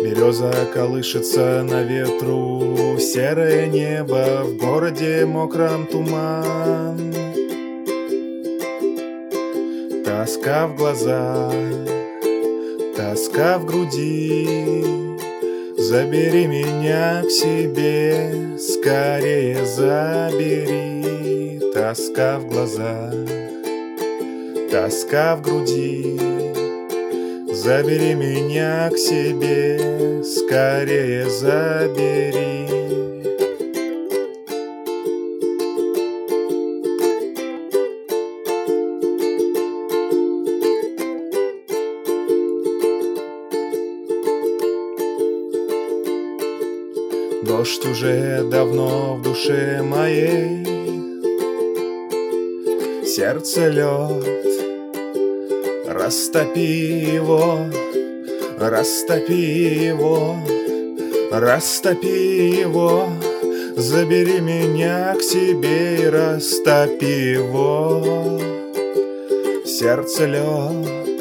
Береза колышется на ветру, серое небо, в городе мокром туман. Тоска в глазах, тоска в груди. Забери меня к себе, скорее забери. Тоска в глазах, тоска в груди. Забери меня к себе, скорее забери. Дождь уже давно в душе моей, сердце лед. Растопи его, растопи его, растопи его. Забери меня к себе и растопи его. Сердце лед,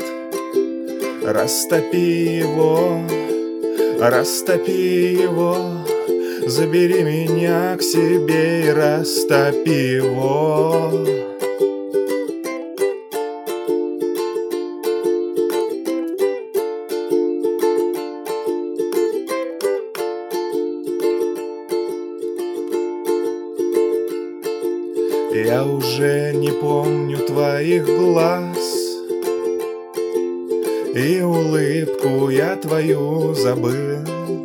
растопи его, растопи его. Забери меня к себе и растопи его. Я уже не помню твоих глаз, и улыбку я твою забыл,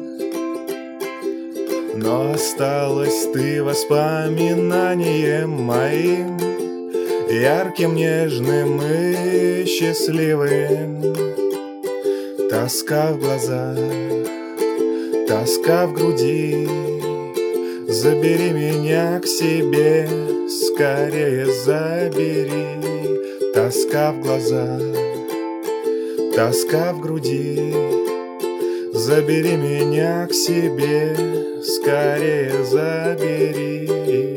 но осталась ты воспоминанием моим, ярким, нежным и счастливым. Тоска в глазах, тоска в груди. Забери меня к себе, скорее забери. Тоска в глазах, тоска в груди. Забери меня к себе, скорее забери.